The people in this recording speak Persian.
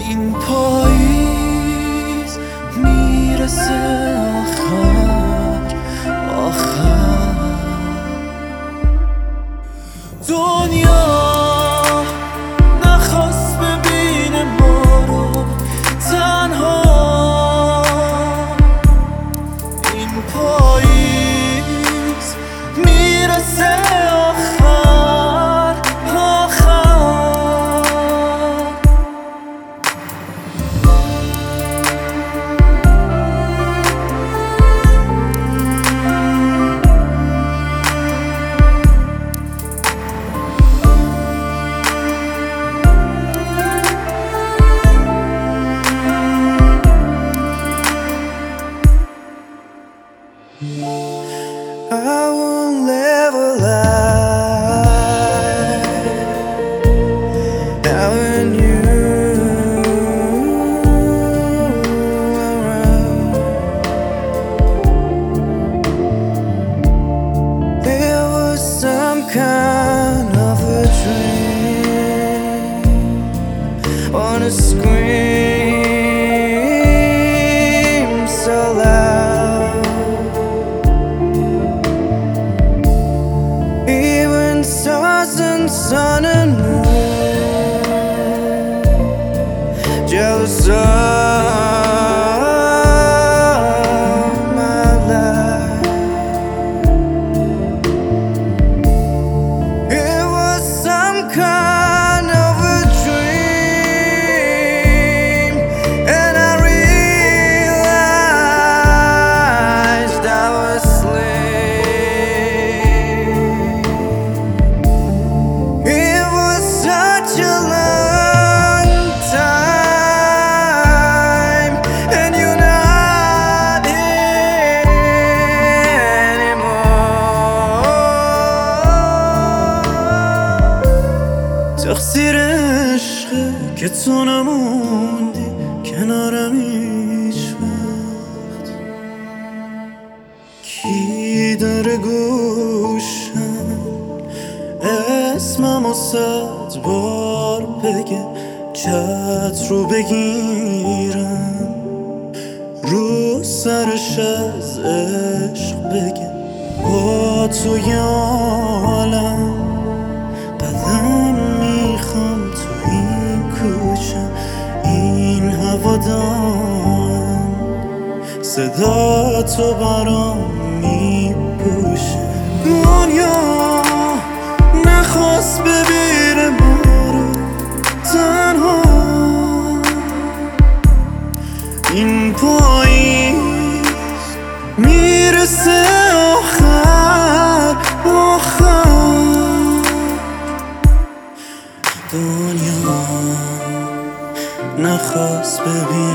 این پاییز میرسه آخر دنیا نخواست ببینه ما رو تنها. این پاییز میرسه I won't live a lie having you around. It was some kind of a dream. Wanna scream so loud. Stars and sun and moon, jealous of my life. It was some kind of a dream, and I realized I was تقصیر عشقه که تو نموندی کنارم هیچ وقت. کی داره گوشم اسممو 100 بار بگه، چت رو بگیرم رو سرش از عشق بگه با توی عالم قدم میخوام تو این کوچه این هوادارم صدا تو برام میپوشه. دنیا نخواست ببینه ما رو تنها. این پاییز میرسه آخر دنیا نخواست ببین